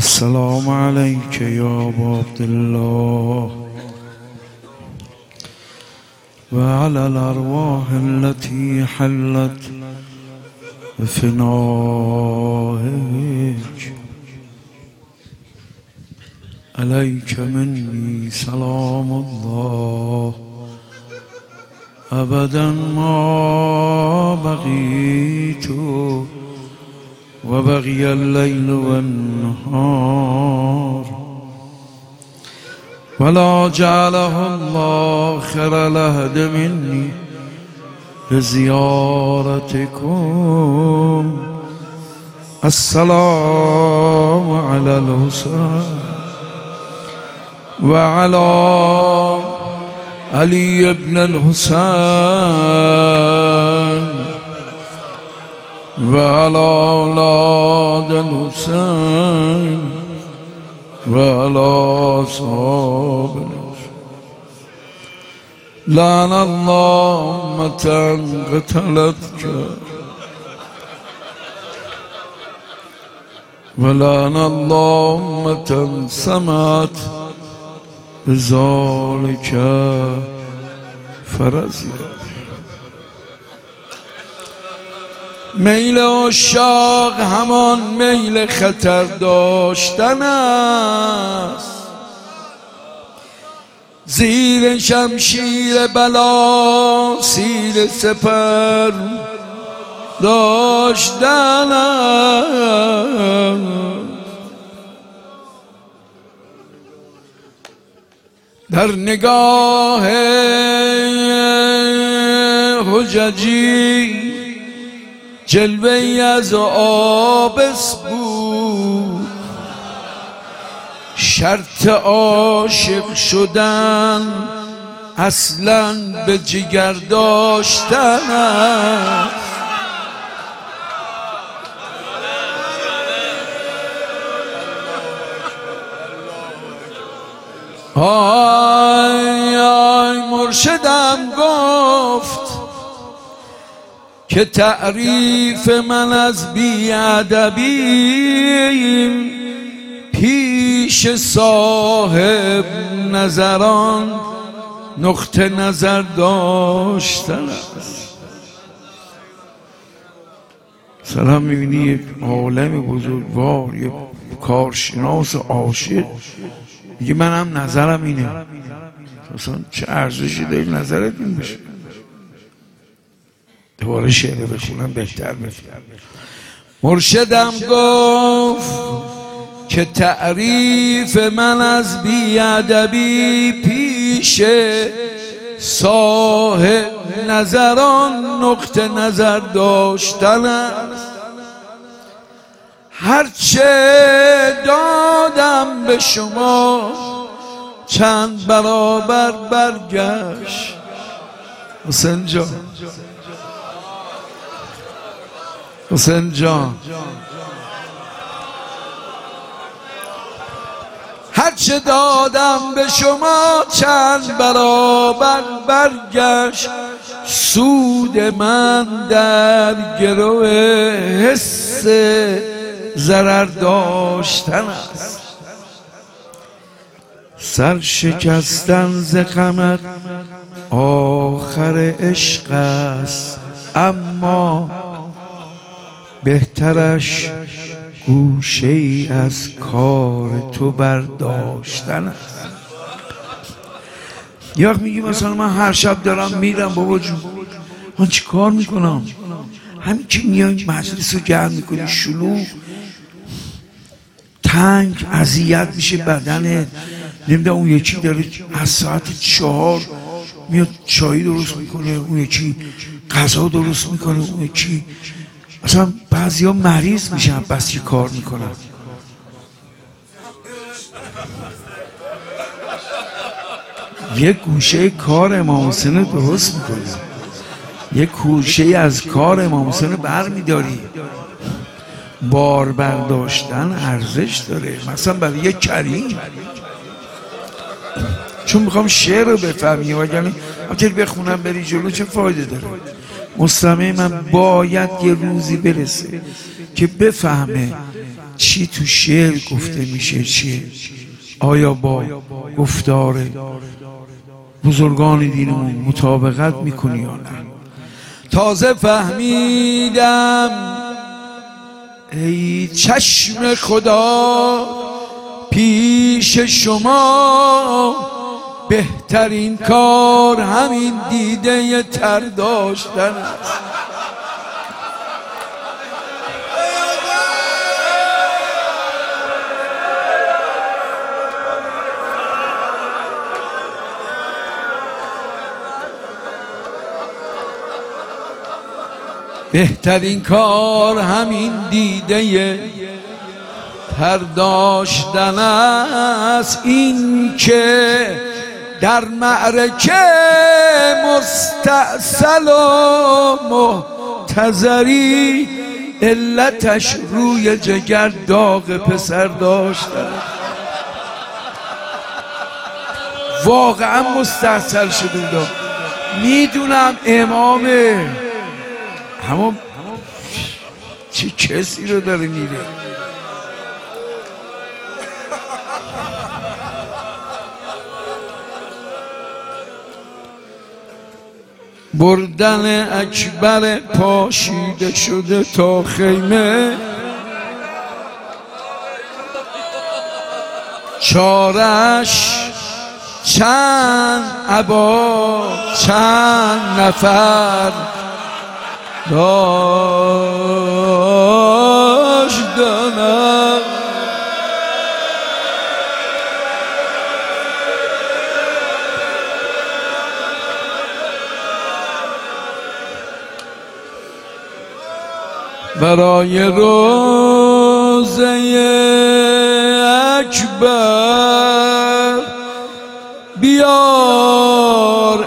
السلام عليك يا أبا عبد الله وعلى الأرواح التي حلت بفنائك. عليك مني سلام الله أبدا ما بقيت وبقي الليل والنهار، ولا جعله الله خير العهد مني بزيارتكم. السلام على الحسين وعلى علي بن الحسين وعلى أولاد الحسين وعلى أصحاب الحسين. لعن الله أمة قتلتك ولعن الله أمة سمعت بذلك فرزيت. میل عشاق همان میل خطر داشتن است، زیر شمشیر بلا سیر سپر داشتن است. در نگاه حججی جلوه‌ای از آبس بود، شرط عاشق شدن اصلاً به جگر داشتن است. آی آی مرشدم گفت که تعریف من از بی‌ادبیم پیش صاحب نظران نقطه نظر داشتن است. سلام میبینی یک عالم بزرگوار، یک کارشناس عاشق میگه منم نظرم اینه. اصلا چه ارزشی داره نظرت این بشه؟ دوباره شعر بخونم بهتر بفهم. مرشدم گفت که تعریف من از بی‌ادبی پیش صاحب نظران نقطه نظر داشتن است. هرچه دادم به شما چند برابر برگشت. حسین جان، حسین جان، هرچه دادم به شما چند برابر برگشت. سود من در گرو حس ضرر داشتن است. سر شکستن ز غمت آخر عشق است، اما بهترش گوشه ای از کار تو برداشتن است. یا میگی مثلا من هر شب دارم میرم بابا جون، من چی کار میکنم؟ همین که میای مجلس رو گرم میکنی، شلوغ، تنگ، اذیت میشه بدنت. نمیدونم اون یکی داره از ساعت 4 میاد چای درست میکنه، اون یکی غذا درست میکنه، اون یکی اصلا بعضی ها مریض میشن بس که کار میکنن. یک گوشه کار امام حسین درست میکنی، یک گوشه از کار امام حسین برمیداری. بار برداشتن ارزش داره، مثلا برای یک کریم. چون میخوام شعر رو بفهمی، وگرنه اگر بخونم بری جلو چه فایده داره؟ مستمع من باید یه روزی برسه که بفهمه چی تو شعر گفته میشه چیه؟ آیا با گفتار بزرگان دینمون مطابقت میکنی یا نه؟ تازه فهمیدم ای چشم خدا پیش شما بهترین کار همین دیده تر داشتن است. بهترین کار همین دیده تر داشتن است. این که در معرکه مستأصل و محتضری علتش روی جگر داغ پسر داشتن. واقعا مستأصل شده بودم. میدونم امامه، اما چه کسی رو داره میره؟ بردن اکبر پاشیده شده تا خیمه، چارش چند ابا چند نفر داشتنم. برای روزه اکبر بیار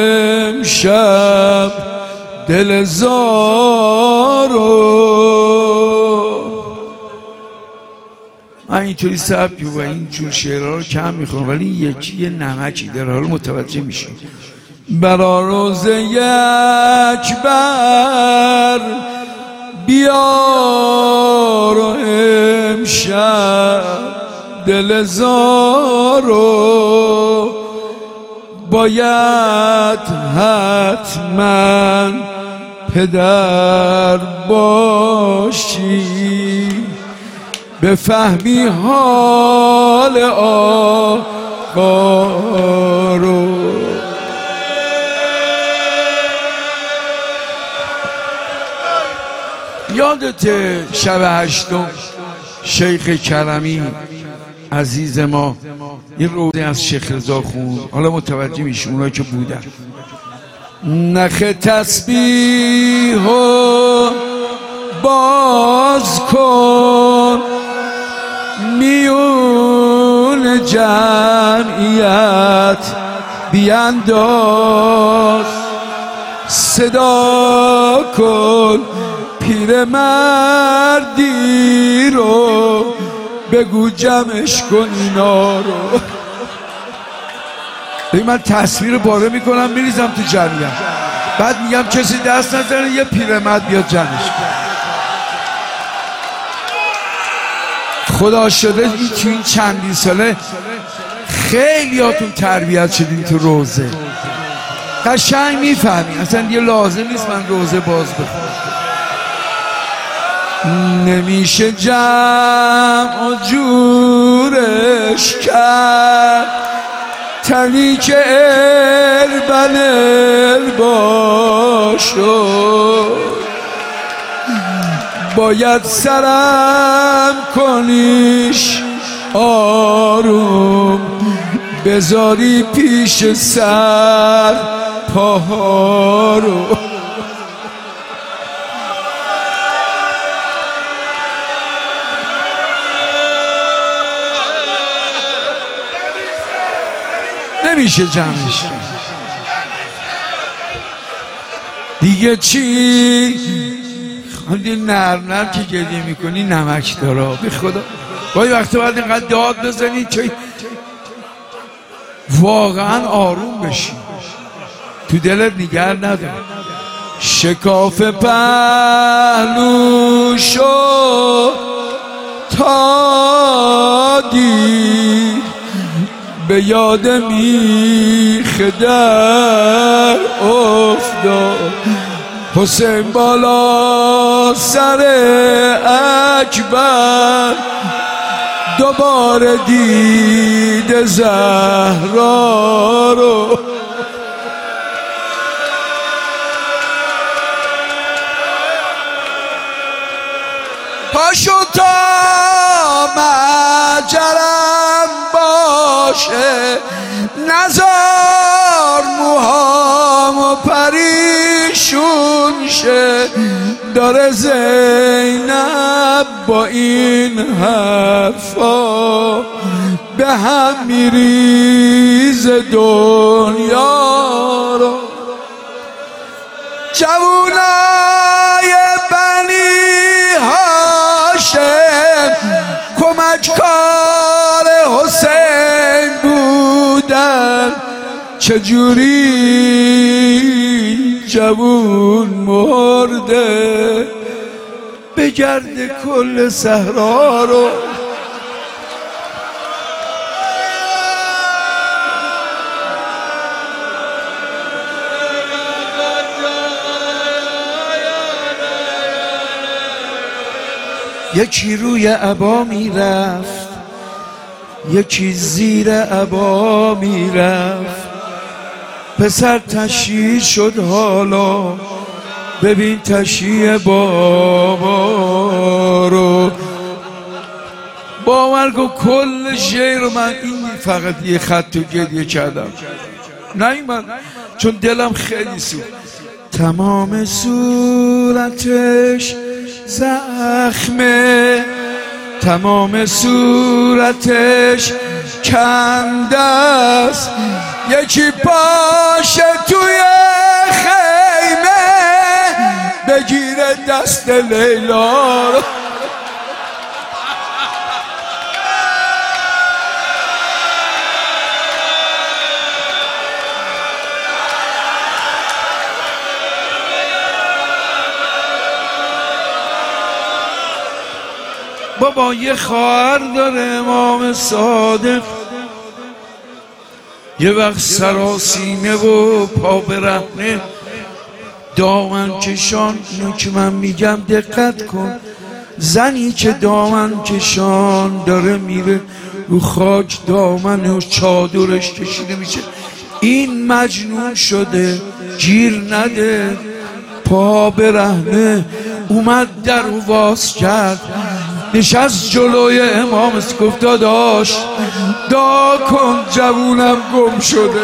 امشب دل زارو. من اینطوری سبک و این جور شعرها رو کم میخونم، ولی یکی یه نمکی در حال متوجه میشیم. برا روزه اکبر بیار امشب دل زارو. باید حتما پدر باشی بفهمی حال آقا رو. یادت شب هشتم شیخ کرمی عزیز ما یه روزه از شیخ رضا خون، حالا متوجه میشه اونایی که بودن. نخ تسبیح و باز کن میون جمعیت بیانداز، صدا کن پیرمردی رو بگو جمعش کن اینا رو. من تصویر باره میکنم میریزم تو جمعیت، بعد میگم کسی دست نزنه یه پیرمرد بیاد جمعش کن. خدا شده تو این چندین ساله خیلی هاتون تربیت شدین تو روزه، قشنگ میفهمی اصلا یه لازم نیست من روزه باز بخونم. نمیشه جمع و جورش کرد تنی که البل باشد، باید سرم کنیش آروم بذاری پیش سر پاها رو. نمیشه جمعش دیگه. چی؟ خیلی نرم نرم که گریه میکنی نمک داره به خدا. گاهی وقتا باید اینقدر داد بزنی که واقعا آروم بشی، تو دلت نگه نداری. شکاف پهلو شو تا دید به یاد میخ در افتاد. حسین بالا سر اکبر دوباره دید زهرا رو. پاشو تا مجرم باشه نزار موهامو پریشون شه. داره زینب با این حرفا به هم میریز دنیا رو. جوونای بنی هاشم کمککار حسین بودن. چجوری جوون مرده بگرده کل صحرا رو. یکی روی عبا میرفت یکی زیر عبا میرفت. پسر تشییع شد حالا ببین تشییع بابا رو. باور کن کل شعر من این فقط یه خط تو گریه کردم نیومد چون دلم خیلی سوخت. تمام صورتش زخمه تمام صورتش کنده است. یکی باشه توی خیمه بگیره دست لیلا رو. بابا یه خواهر داره امام صادق یه وقت سراسیمه و پا برهنه دامن کشان. اینو که من میگم دقت کن. زنی که دامن کشان داره میره رو خاک دامن و چادرش کشیده میشه این مجنون شده گیر نده پا برهنه. اومد در رو باز کرد نشست جلوی امام گفت داداش دعا کن جوونم گم شده.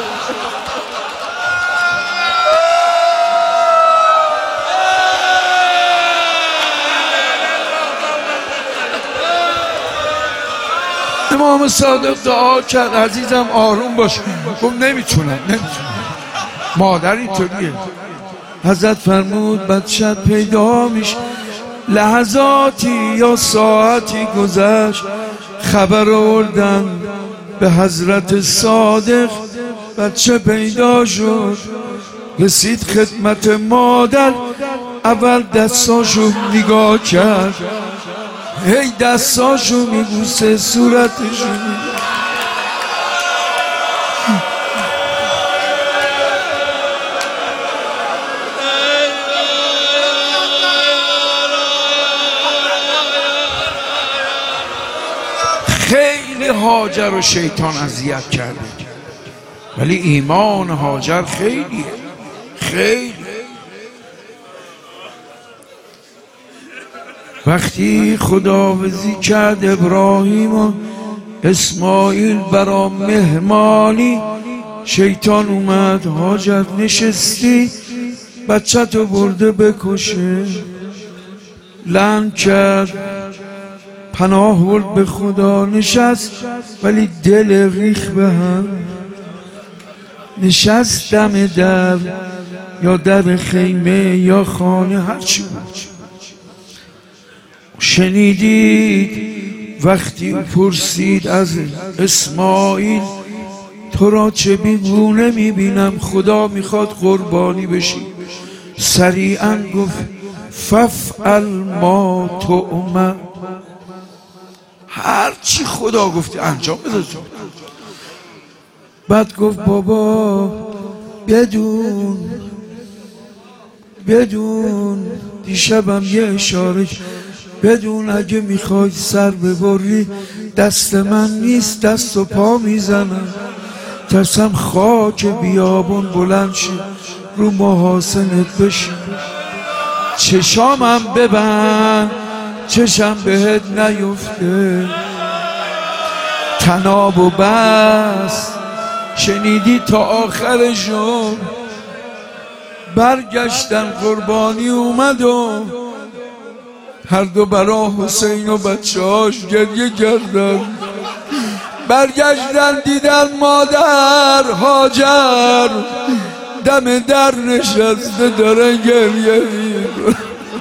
امام صادق دعا کرد عزیزم آروم باش. گفت نمیتونم مادر اینطوریه. حضرت فرمود بچت پیدا میشه. لحظاتی یا ساعتی گذشت خبر آوردن به حضرت صادق بچه پیدا شد. رسید خدمت مادر اول دستاشو نگاه کرد هی دستاشو میبوسه صورتشو خیلی هاجر و شیطان اذیت کرده ولی ایمان هاجر خیلی وقتی خداحافظی کرد ابراهیم و اسماعیل برا مهمانی شیطان اومد هاجر نشستی بچه تو برده بکشه لعن کرد پناه برد به خدا نشست ولی دل ریخ به هم نشست دم در یا در خیمه یا خانه هرچی بود شنیدید وقتی پرسید از اسماعیل تو را چه بیگونه میبینم خدا میخواد قربانی بشی سریعا گفت فافعل ما تؤمر هر چی خدا گفتی انجام بده. بعد گفت بابا بدون دیشبم یه اشاره، بدون اگه میخوای سر ببری دست من نیست، دست و پا میزنم، ترسم خاک بیابون بلند شه رو محاسنت بشه. چشامم ببند چشم بهت نیفته، تناب و بس شنیدی تا آخرشون، برگشتن قربانی اومد و هر دو برا حسین و بچه هاش گریه کردن. برگشتن دیدن مادر هاجر دم در نشسته داره گریه میکنه.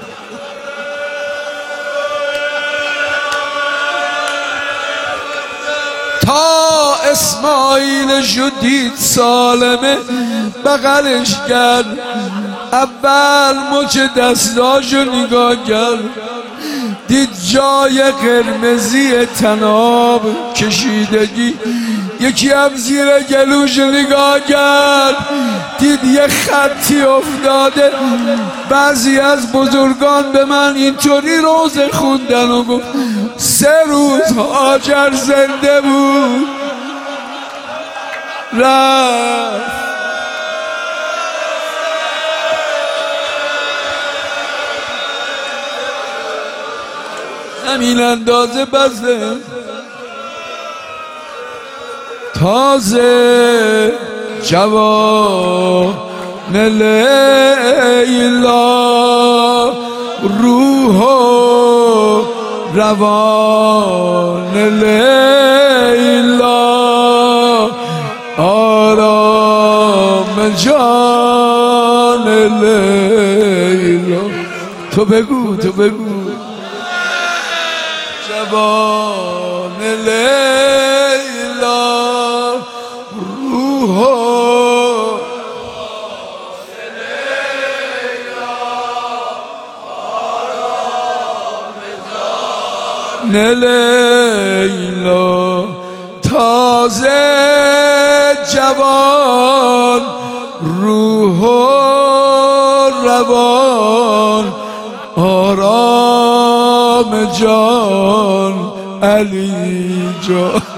تا اسماعیل شدید سالمه بغلش کرد، اول مچ دستاشو نگاه کرد، دید جای قرمزی تناب کشیدگی، یکی هم زیر گلوش نگاه کرد دید یه خطی افتاده. بعضی از بزرگان به من اینطوری روزه خوندن و گفت 3 روز هاجر زنده بود رفت. همین اندازه بسته تازه جوان لیلا، روح و روان لیلا، آرام جان لیلا. تو بگو جوان لیلا، روح لیلا، تازه جوان روح و روان، آرام جان علی جان.